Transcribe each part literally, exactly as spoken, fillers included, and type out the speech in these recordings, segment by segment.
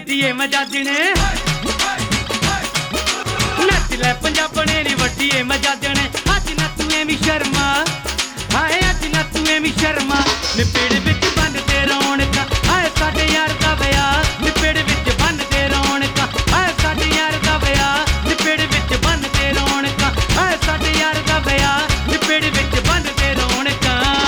ਵੱਡੀਏ ਮਜਾਜਣੇ नच लै पंजाबणे नी वड्डीए मजाजणे अज ना तू एवी शर्मा हाय अज ना तू एवी शर्मा निपेड़ विच बन ते रौनक हाय साडे यार दा विआह निपेड़ विच बन ते रौनक हाय साडे यार दा विआह निपेड़ विच बन ते रौनक हाय साडे यार दा विआह निपेड़ विच बन ते रौनक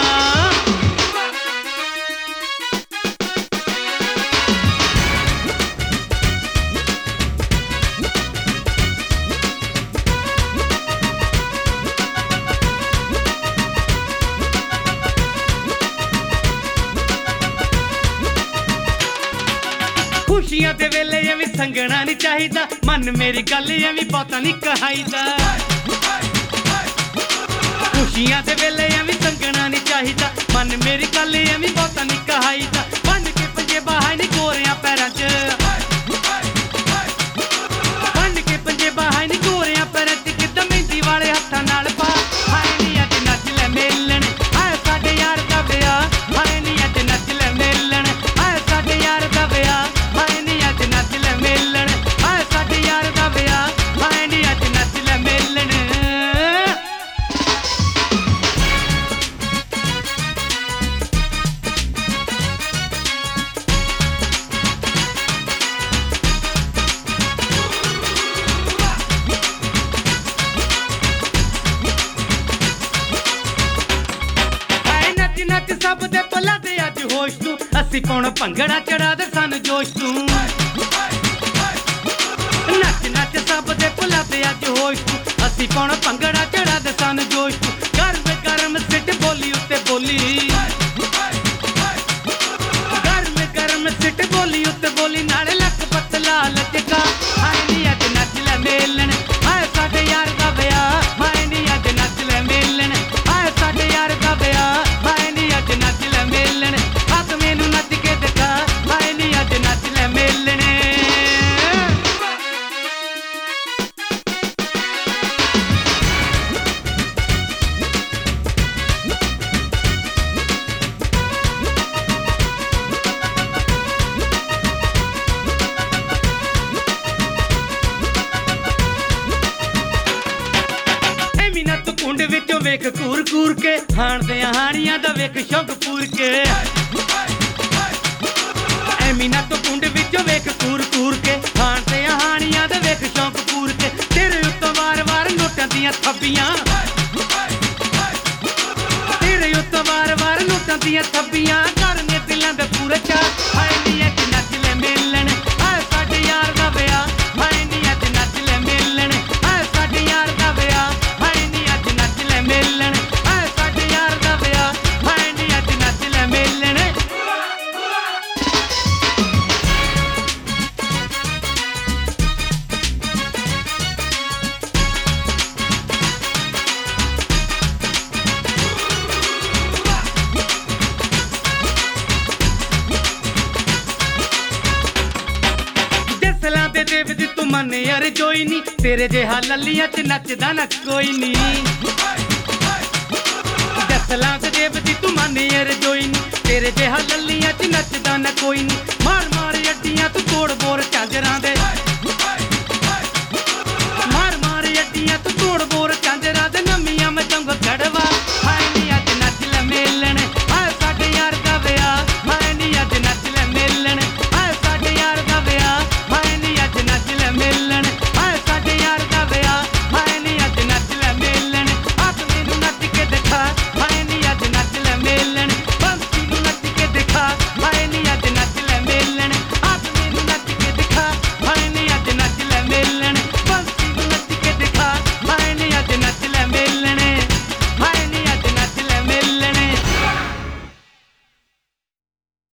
खुशियां दे वेले एवी संगना नहीं चाहिदा मन मेरी गल एवी बहुता नहीं कहाईदा खुशियां दे वेले एवी संगना नहीं चाहिदा मन मेरी गल एवी बहुता नहीं कहाईदा बन के पंजे बाहां नहीं गोरियां पैरां च बन के पंजे बाहां नहीं गोरियां पैरां च किद्दां मेहंदी वाले हत्थां नाल पा हाय नी अज नच लै मेलण हाय साडे यार दा विआह हाय नी अज नच लै मेलण हाय साडे यार दा विआह नच लै मेलण हाय साडे यार दा विआह हाय नी अज नच लै मेलण हाय नच नच सब दे पला दे अज होश तू असी पाउण भंगड़ा चढ़ा दे सन जोश तू नच नच सब दे भुला ते अज होश तू असी पाउण भंगड़ा चढ़ा दे सन जोश तू गर्म गर्म सिट बोली उत्ते बोली गर्म गर्म सिट बोली उत्ते बोली नाले लक पतला लचका हाय नी अज नच लै मेलण हाय साडे यार दा विआह हाय नी अज नच लै मेलण हाय साडे यार दा विआह हाय नी अज नच लै मेलण हक मैनू नच के दिखा हाय नी अज नच लै मेलण कुंड विचों वेख कूर कूर के हाण दे हाणियां दा वेख शौक पूर के एमीना तो कुंड विचों वेख कूर कूर के हाण दे हाणियां दा वेख शौक पूर के तेरे उत्तों वार वार नोटां दियां थब्बियां तेरे उत्तों वार वार नोटां दियां थब्बियां करने दिलां दे पूरे चा हाय नी अज नच लै मेलण हाय साडे यार दा विआह हाय नी अज नच लै मेलण हाय साडे यार दा विआह हाय नी अज नच लै मेलण हाय साडे यार दा विआह हाय नी अज नच लै मेलण देव दी तू मन यार जोई नी तेरे जेहा ललियां च नचदा ना कोई नी दसलां ते देव दी तू मन यार जोई नी तेरे जेहा ललियां च नचदा ना कोई नी मार मार अड्डियां तू तोड़ बोर झांजरां दे